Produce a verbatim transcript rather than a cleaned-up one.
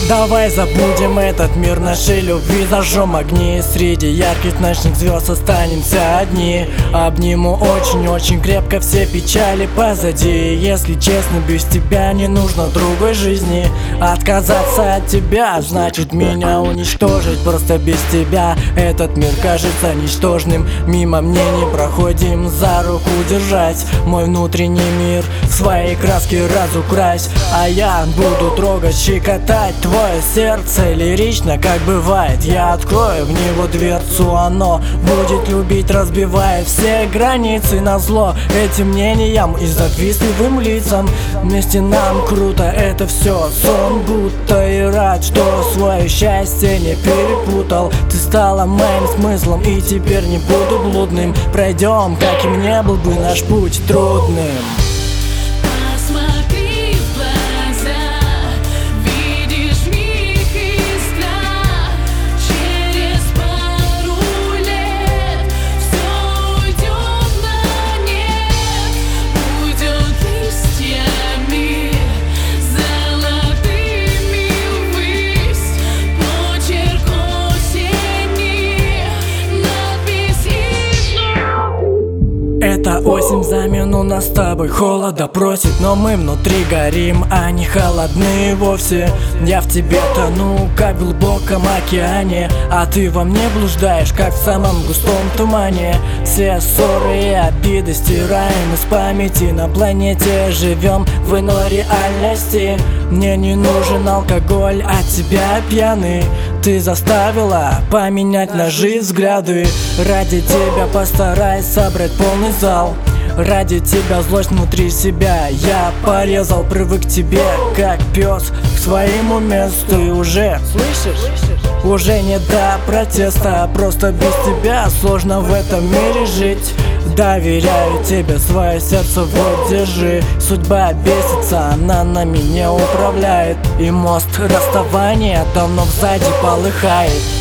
Давай забудем этот мир нашей любви, зажжем огни, среди ярких ночных звезд останемся одни. Обниму очень-очень крепко, все печали позади. Если честно, без тебя не нужно другой жизни. Отказаться от тебя значит меня уничтожить. Просто без тебя этот мир кажется ничтожным. Мимо мне не проходим, за руку держать мой внутренний мир, свои краски разукрась. А я буду трогать, щекотать твое сердце лирично, как бывает. Я открою в него дверцу, оно будет любить, разбивая все границы назло этим мнениям и завистливым лицам. Вместе нам круто, это все сон будто. И рад, что свое счастье не перепутал. Ты стала моим смыслом, и теперь не буду блудным. Пройдем, каким не был бы наш путь трудным. Эта осень замену нас с тобой холода просит, но мы внутри горим, а не холодны вовсе. Я в тебе тону, как в глубоком океане, а ты во мне блуждаешь, как в самом густом тумане. Все ссоры и обиды стираем из памяти, на планете живем в иной реальности. Мне не нужен алкоголь, от тебя пьяный. Ты заставила поменять на жизнь взгляды. Ради тебя постараюсь собрать полный зал. Ради тебя злость внутри себя я порезал. Привык к тебе, как пес к своему месту. И уже, слышишь, уже не до протеста. Просто без тебя сложно в этом мире жить. Доверяю тебе свое сердце, вот держи. Судьба бесится, она нами не управляет. И мост расставания давно сзади полыхает.